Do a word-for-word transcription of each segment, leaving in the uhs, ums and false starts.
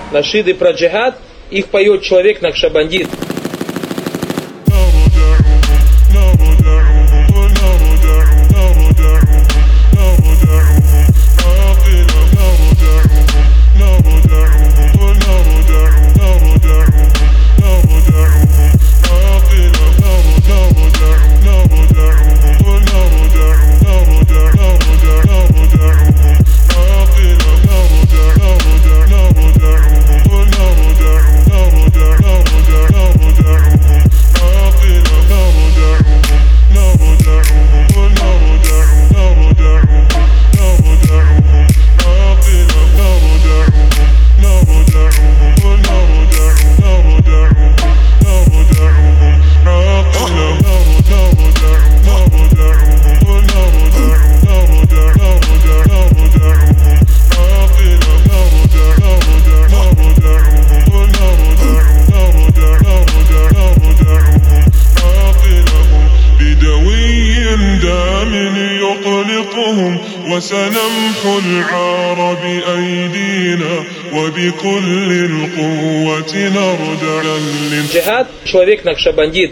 Нашиды про джихад, их поет человек Накшабандит. وسنمحو العار بأيدينا وبكل القوة نردع. Джихад, человек Накшабандит.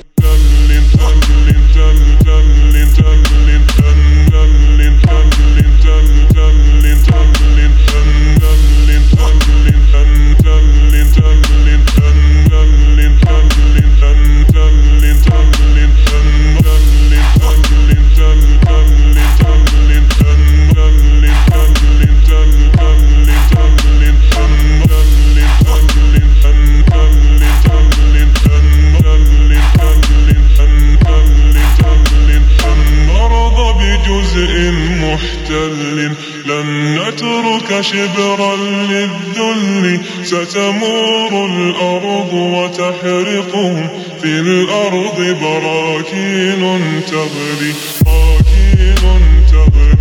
محتل لن نترك شبرا للذل ستمور الأرض وتحرقهم في الأرض براكين تغلي براكين تغلي.